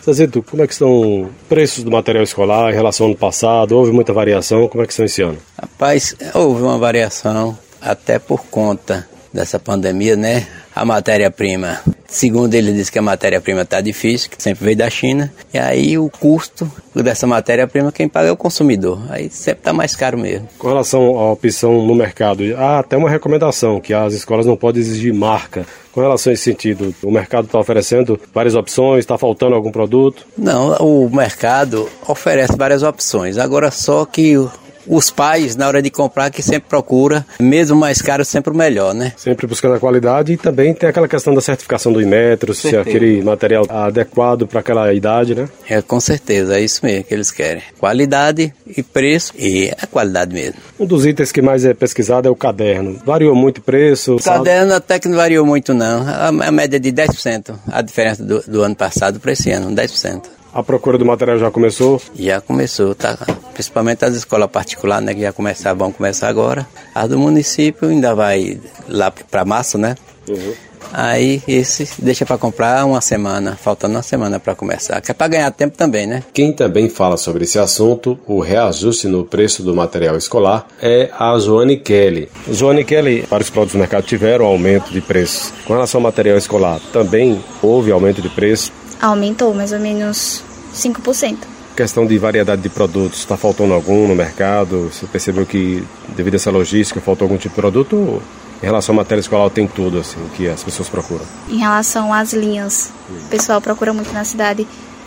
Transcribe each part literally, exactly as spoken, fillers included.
Zezito, como é que estão preços do material escolar em relação ao ano passado? Houve muita variação? Como é que estão esse ano? Rapaz, houve uma variação, até por conta dessa pandemia, né? A matéria-prima, segundo ele disse que a matéria-prima está difícil, que sempre veio da China, e aí o custo dessa matéria-prima quem paga é o consumidor, aí sempre está mais caro mesmo. Com relação à opção no mercado, há até uma recomendação que as escolas não podem exigir marca. Com relação a esse sentido, o mercado está oferecendo várias opções, está faltando algum produto? Não, o mercado oferece várias opções, agora só que os pais, na hora de comprar, que sempre procura, mesmo mais caro, sempre o melhor, né? Sempre buscando a qualidade e também tem aquela questão da certificação do Inmetro, se é aquele material adequado para aquela idade, né? É, com certeza, é isso mesmo que eles querem. Qualidade e preço, e a qualidade mesmo. Um dos itens que mais é pesquisado é o caderno. Variou muito o preço? O caderno até que não variou muito não, a, a média é de dez por cento, a diferença do, do ano passado para esse ano, dez por cento. A procura do material já começou? Já começou, tá? Principalmente as escolas particulares, né, que já começar, vão começar agora. As do município ainda vai lá para março, né? Uhum. Aí esse deixa para comprar uma semana, faltando uma semana para começar, que é para ganhar tempo também, né? Quem também fala sobre esse assunto, o reajuste no preço do material escolar, é a Joane Kelly. Joane Kelly, vários produtos do mercado tiveram aumento de preço. Com relação ao material escolar, também houve aumento de preço? Aumentou mais ou menos cinco por cento. Questão de variedade de produtos, está faltando algum no mercado? Você percebeu que devido a essa logística faltou algum tipo de produto? Ou em relação ao material escolar tem tudo assim que as pessoas procuram? Em relação às linhas, o pessoal procura muito na cidade,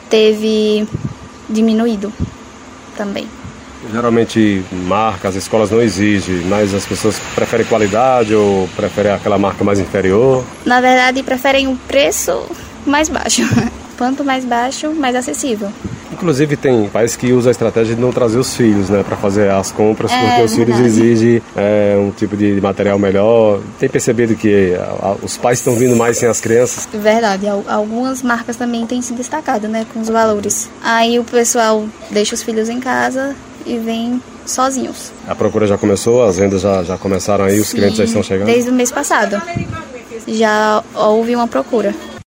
teve diminuído também. Geralmente marca, as escolas não exigem, mas as pessoas preferem qualidade ou preferem aquela marca mais inferior? Na verdade, preferem um preço mais baixo. Quanto mais baixo, mais acessível. Inclusive tem pais que usam a estratégia de não trazer os filhos, né, para fazer as compras, é, porque os verdade. filhos exigem é, um tipo de material melhor. Tem percebido que a, a, os pais estão vindo mais sem as crianças? Verdade, algumas marcas também têm se destacado, né, com os valores. Aí o pessoal deixa os filhos em casa e vem sozinhos. A procura já começou, as vendas já, já começaram aí, os Sim, clientes já estão chegando? Desde o mês passado já houve uma procura.